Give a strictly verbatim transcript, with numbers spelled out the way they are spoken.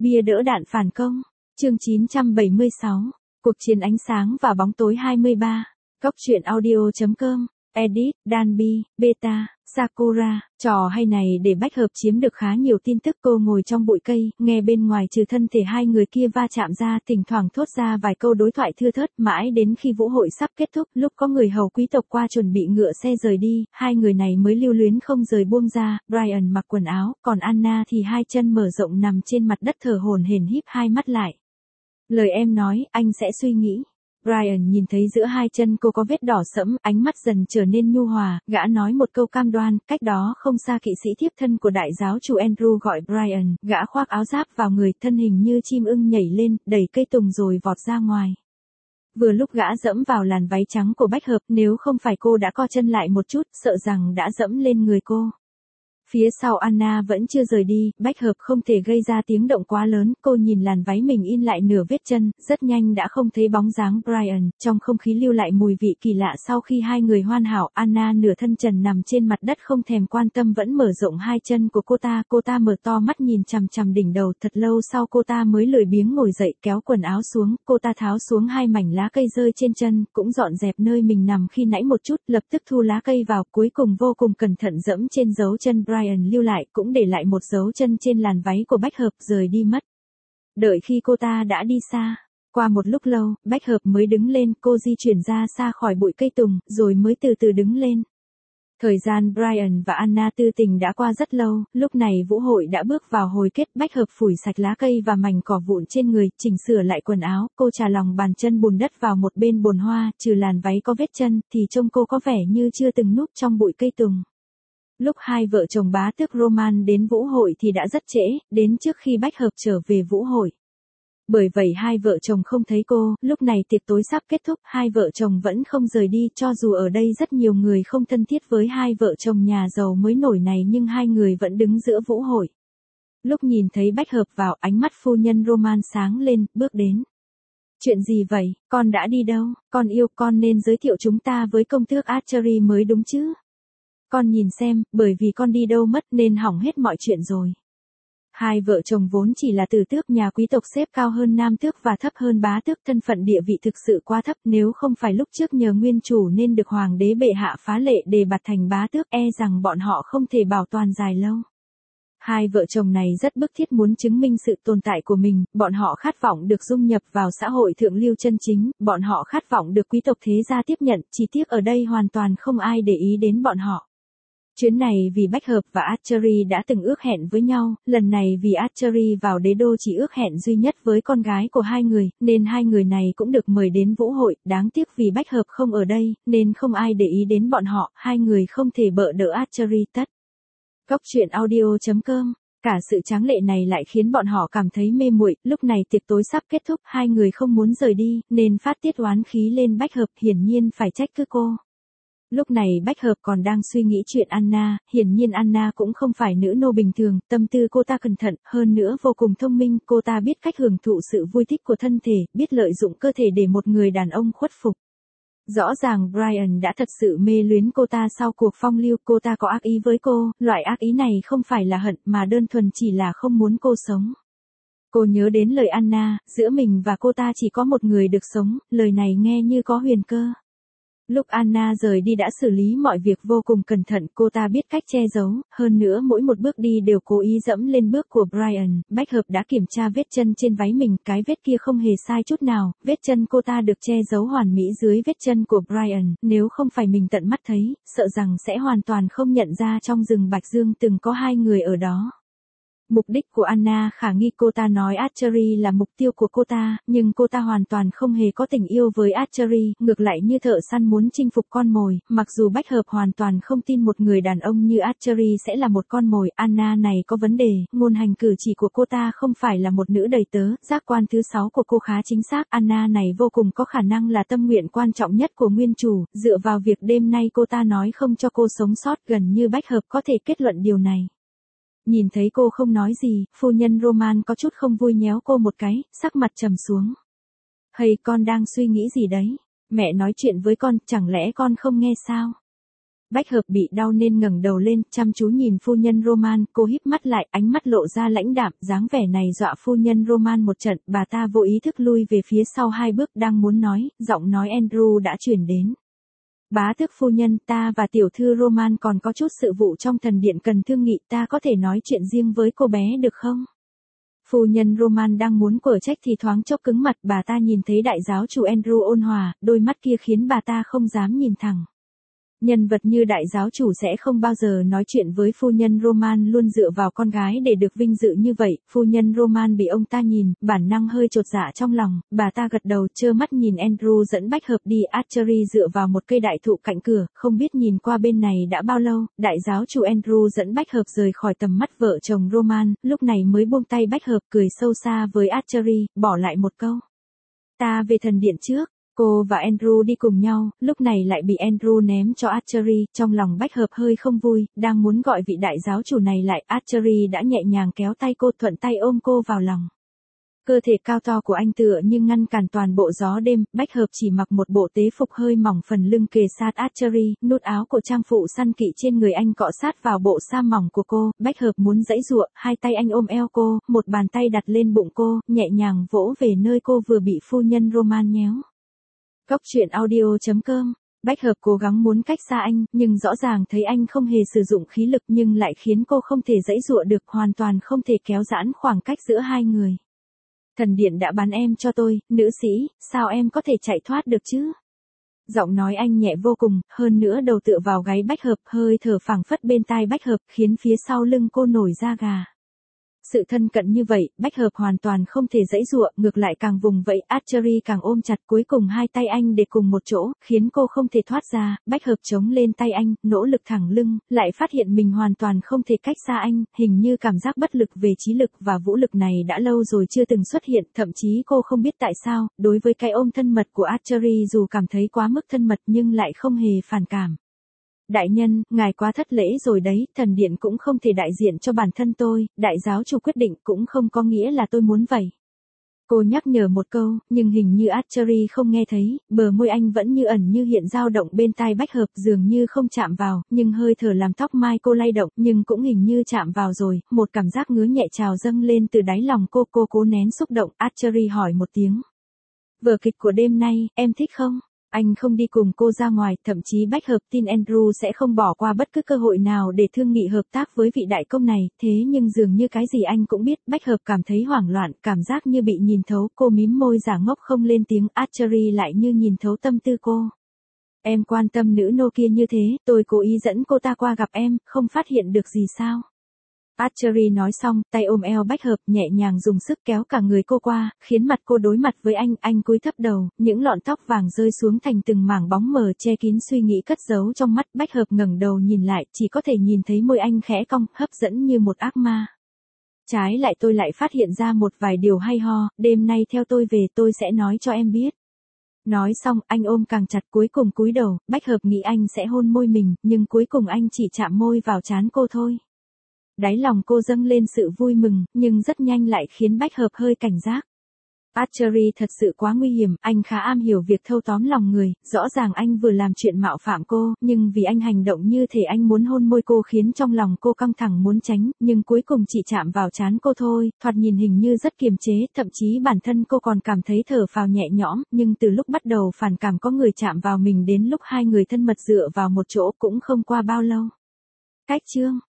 Bia đỡ đạn phản công. Chương chín trăm bảy mươi sáu. Cuộc chiến ánh sáng và bóng tối hai mươi ba. Góc truyện audio chấm com. Edit, Danby, Beta, Sakura. Trò hay này để bách hợp chiếm được khá nhiều tin tức. Cô ngồi trong bụi cây, nghe bên ngoài trừ thân thể hai người kia va chạm ra, thỉnh thoảng thốt ra vài câu đối thoại thưa thớt, mãi đến khi vũ hội sắp kết thúc, lúc có người hầu quý tộc qua chuẩn bị ngựa xe rời đi, hai người này mới lưu luyến không rời buông ra. Brian mặc quần áo, còn Anna thì hai chân mở rộng nằm trên mặt đất thở hổn hển híp hai mắt lại. Lời em nói, anh sẽ suy nghĩ. Brian nhìn thấy giữa hai chân cô có vết đỏ sẫm, ánh mắt dần trở nên nhu hòa, gã nói một câu cam đoan, cách đó không xa kỵ sĩ thiếp thân của đại giáo chủ Andrew gọi Brian, gã khoác áo giáp vào người, thân hình như chim ưng nhảy lên, đẩy cây tùng rồi vọt ra ngoài. Vừa lúc gã dẫm vào làn váy trắng của bách hợp, nếu không phải cô đã co chân lại một chút, sợ rằng đã dẫm lên người cô. Phía sau Anna vẫn chưa rời đi, bách hợp không thể gây ra tiếng động quá lớn, cô nhìn làn váy mình in lại nửa vết chân, rất nhanh đã không thấy bóng dáng Brian, trong không khí lưu lại mùi vị kỳ lạ sau khi hai người hoàn hảo. Anna nửa thân trần nằm trên mặt đất không thèm quan tâm vẫn mở rộng hai chân của cô ta, cô ta mở to mắt nhìn chằm chằm đỉnh đầu, thật lâu sau cô ta mới lười biếng ngồi dậy kéo quần áo xuống, cô ta tháo xuống hai mảnh lá cây rơi trên chân, cũng dọn dẹp nơi mình nằm khi nãy một chút, lập tức thu lá cây vào, cuối cùng vô cùng cẩn thận dẫm trên dấu chân Brian lưu lại, cũng để lại một dấu chân trên làn váy của bách hợp, rời đi mất. Đợi khi cô ta đã đi xa, qua một lúc lâu, bách hợp mới đứng lên, cô di chuyển ra xa khỏi bụi cây tùng, rồi mới từ từ đứng lên. Thời gian Brian và Anna tư tình đã qua rất lâu, lúc này vũ hội đã bước vào hồi kết, bách hợp phủi sạch lá cây và mảnh cỏ vụn trên người, chỉnh sửa lại quần áo, cô chà lòng bàn chân bùn đất vào một bên bồn hoa, trừ làn váy có vết chân, thì trông cô có vẻ như chưa từng núp trong bụi cây tùng. Lúc hai vợ chồng bá tước Roman đến vũ hội thì đã rất trễ, đến trước khi bách hợp trở về vũ hội. Bởi vậy hai vợ chồng không thấy cô, lúc này tiệc tối sắp kết thúc, hai vợ chồng vẫn không rời đi, cho dù ở đây rất nhiều người không thân thiết với hai vợ chồng nhà giàu mới nổi này nhưng hai người vẫn đứng giữa vũ hội. Lúc nhìn thấy bách hợp vào, ánh mắt phu nhân Roman sáng lên, bước đến. Chuyện gì vậy, con đã đi đâu, con yêu, con nên giới thiệu chúng ta với công tước Archery mới đúng chứ. Con nhìn xem, bởi vì con đi đâu mất nên hỏng hết mọi chuyện rồi. Hai vợ chồng vốn chỉ là tử tước nhà quý tộc xếp cao hơn nam tước và thấp hơn bá tước, thân phận địa vị thực sự quá thấp, nếu không phải lúc trước nhờ nguyên chủ nên được hoàng đế bệ hạ phá lệ đề bạt thành bá tước, e rằng bọn họ không thể bảo toàn dài lâu. Hai vợ chồng này rất bức thiết muốn chứng minh sự tồn tại của mình, bọn họ khát vọng được dung nhập vào xã hội thượng lưu chân chính, bọn họ khát vọng được quý tộc thế gia tiếp nhận, chỉ tiếc ở đây hoàn toàn không ai để ý đến bọn họ. Chuyến này vì bách hợp và Archery đã từng ước hẹn với nhau, lần này vì Archery vào đế đô chỉ ước hẹn duy nhất với con gái của hai người, nên hai người này cũng được mời đến vũ hội, đáng tiếc vì bách hợp không ở đây, nên không ai để ý đến bọn họ, hai người không thể bợ đỡ Archery tất. Góc truyện audio chấm com. Cả sự tráng lệ này lại khiến bọn họ cảm thấy mê muội, lúc này tiệc tối sắp kết thúc, hai người không muốn rời đi, nên phát tiết oán khí lên bách hợp, hiển nhiên phải trách cứ cô. Lúc này bách hợp còn đang suy nghĩ chuyện Anna, hiển nhiên Anna cũng không phải nữ nô bình thường, tâm tư cô ta cẩn thận, hơn nữa vô cùng thông minh, cô ta biết cách hưởng thụ sự vui thích của thân thể, biết lợi dụng cơ thể để một người đàn ông khuất phục. Rõ ràng Brian đã thật sự mê luyến cô ta sau cuộc phong lưu, cô ta có ác ý với cô, loại ác ý này không phải là hận mà đơn thuần chỉ là không muốn cô sống. Cô nhớ đến lời Anna, giữa mình và cô ta chỉ có một người được sống, lời này nghe như có huyền cơ. Lúc Anna rời đi đã xử lý mọi việc vô cùng cẩn thận, cô ta biết cách che giấu, hơn nữa mỗi một bước đi đều cố ý dẫm lên bước của Brian. Bách hợp đã kiểm tra vết chân trên váy mình, cái vết kia không hề sai chút nào, vết chân cô ta được che giấu hoàn mỹ dưới vết chân của Brian, nếu không phải mình tận mắt thấy, sợ rằng sẽ hoàn toàn không nhận ra trong rừng Bạch Dương từng có hai người ở đó. Mục đích của Anna khả nghi, cô ta nói Archery là mục tiêu của cô ta, nhưng cô ta hoàn toàn không hề có tình yêu với Archery, ngược lại như thợ săn muốn chinh phục con mồi, mặc dù bách hợp hoàn toàn không tin một người đàn ông như Archery sẽ là một con mồi, Anna này có vấn đề, ngôn hành cử chỉ của cô ta không phải là một nữ đầy tớ, giác quan thứ sáu của cô khá chính xác, Anna này vô cùng có khả năng là tâm nguyện quan trọng nhất của nguyên chủ, dựa vào việc đêm nay cô ta nói không cho cô sống sót, gần như bách hợp có thể kết luận điều này. Nhìn thấy cô không nói gì, phu nhân Roman có chút không vui nhéo cô một cái, sắc mặt trầm xuống. Hay con đang suy nghĩ gì đấy? Mẹ nói chuyện với con, chẳng lẽ con không nghe sao? Bách hợp bị đau nên ngẩng đầu lên, chăm chú nhìn phu nhân Roman, cô híp mắt lại, ánh mắt lộ ra lãnh đạm, dáng vẻ này dọa phu nhân Roman một trận, bà ta vô ý thức lui về phía sau hai bước đang muốn nói, giọng nói Andrew đã chuyển đến. Bá tước phu nhân, ta và tiểu thư Roman còn có chút sự vụ trong thần điện cần thương nghị, ta có thể nói chuyện riêng với cô bé được không? Phu nhân Roman đang muốn quở trách thì thoáng chốc cứng mặt, bà ta nhìn thấy đại giáo chủ Andrew ôn hòa, đôi mắt kia khiến bà ta không dám nhìn thẳng. Nhân vật như đại giáo chủ sẽ không bao giờ nói chuyện với phu nhân Roman, luôn dựa vào con gái để được vinh dự như vậy. Phu nhân Roman bị ông ta nhìn, bản năng hơi chột dạ trong lòng, bà ta gật đầu trơ mắt nhìn Andrew dẫn Bách hợp đi. Archery dựa vào một cây đại thụ cạnh cửa, không biết nhìn qua bên này đã bao lâu, đại giáo chủ Andrew dẫn Bách hợp rời khỏi tầm mắt vợ chồng Roman, lúc này mới buông tay Bách hợp, cười sâu xa với Archery, bỏ lại một câu. Ta về thần điện trước. Cô và Andrew đi cùng nhau, lúc này lại bị Andrew ném cho Archery, trong lòng Bách hợp hơi không vui, đang muốn gọi vị đại giáo chủ này lại, Archery đã nhẹ nhàng kéo tay cô, thuận tay ôm cô vào lòng. Cơ thể cao to của anh tựa như ngăn cản toàn bộ gió đêm, Bách hợp chỉ mặc một bộ tế phục hơi mỏng, phần lưng kề sát Archery, nút áo của trang phụ săn kỵ trên người anh cọ sát vào bộ sa mỏng của cô, Bách hợp muốn giãy giụa, hai tay anh ôm eo cô, một bàn tay đặt lên bụng cô, nhẹ nhàng vỗ về nơi cô vừa bị phu nhân Roman nhéo. Góc truyện audio chấm com. Bách hợp cố gắng muốn cách xa anh, nhưng rõ ràng thấy anh không hề sử dụng khí lực nhưng lại khiến cô không thể giãy giụa được, hoàn toàn không thể kéo giãn khoảng cách giữa hai người. Thần điện đã bán em cho tôi, nữ sĩ, sao em có thể chạy thoát được chứ? Giọng nói anh nhẹ vô cùng, hơn nữa đầu tựa vào gáy Bách hợp, hơi thở phảng phất bên tai Bách hợp, khiến phía sau lưng cô nổi da gà. Sự thân cận như vậy, Bách hợp hoàn toàn không thể giãy giụa, ngược lại càng vùng vẫy, Archery càng ôm chặt, cuối cùng hai tay anh để cùng một chỗ, khiến cô không thể thoát ra. Bách hợp chống lên tay anh, nỗ lực thẳng lưng, lại phát hiện mình hoàn toàn không thể cách xa anh, hình như cảm giác bất lực về trí lực và vũ lực này đã lâu rồi chưa từng xuất hiện, thậm chí cô không biết tại sao, đối với cái ôm thân mật của Archery dù cảm thấy quá mức thân mật nhưng lại không hề phản cảm. Đại nhân, ngài quá thất lễ rồi đấy, thần điện cũng không thể đại diện cho bản thân tôi, đại giáo chủ quyết định cũng không có nghĩa là tôi muốn vậy. Cô nhắc nhở một câu, nhưng hình như Archery không nghe thấy, bờ môi anh vẫn như ẩn như hiện dao động bên tai Bách hợp, dường như không chạm vào, nhưng hơi thở làm tóc mai cô lay động, nhưng cũng hình như chạm vào rồi, một cảm giác ngứa nhẹ trào dâng lên từ đáy lòng cô, cô cố nén xúc động, Archery hỏi một tiếng. Vở kịch của đêm nay, em thích không? Anh không đi cùng cô ra ngoài, thậm chí Bách hợp tin Andrew sẽ không bỏ qua bất cứ cơ hội nào để thương nghị hợp tác với vị đại công này, thế nhưng dường như cái gì anh cũng biết, Bách hợp cảm thấy hoảng loạn, cảm giác như bị nhìn thấu, cô mím môi giả ngốc không lên tiếng, Archery lại như nhìn thấu tâm tư cô. Em quan tâm nữ nô kia như thế, tôi cố ý dẫn cô ta qua gặp em, không phát hiện được gì sao? Archery nói xong, tay ôm eo Bách hợp, nhẹ nhàng dùng sức kéo cả người cô qua, khiến mặt cô đối mặt với anh, anh cúi thấp đầu, những lọn tóc vàng rơi xuống thành từng mảng bóng mờ che kín suy nghĩ cất giấu trong mắt. Bách hợp ngẩng đầu nhìn lại, chỉ có thể nhìn thấy môi anh khẽ cong, hấp dẫn như một ác ma. Trái lại tôi lại phát hiện ra một vài điều hay ho, đêm nay theo tôi về tôi sẽ nói cho em biết. Nói xong, anh ôm càng chặt, cuối cùng cúi đầu, Bách hợp nghĩ anh sẽ hôn môi mình, nhưng cuối cùng anh chỉ chạm môi vào trán cô thôi. Đáy lòng cô dâng lên sự vui mừng, nhưng rất nhanh lại khiến Bách hợp hơi cảnh giác. Archery thật sự quá nguy hiểm, anh khá am hiểu việc thâu tóm lòng người, rõ ràng anh vừa làm chuyện mạo phạm cô, nhưng vì anh hành động như thể anh muốn hôn môi cô khiến trong lòng cô căng thẳng muốn tránh, nhưng cuối cùng chỉ chạm vào trán cô thôi, thoạt nhìn hình như rất kiềm chế, thậm chí bản thân cô còn cảm thấy thở phào nhẹ nhõm, nhưng từ lúc bắt đầu phản cảm có người chạm vào mình đến lúc hai người thân mật dựa vào một chỗ cũng không qua bao lâu. Cách chương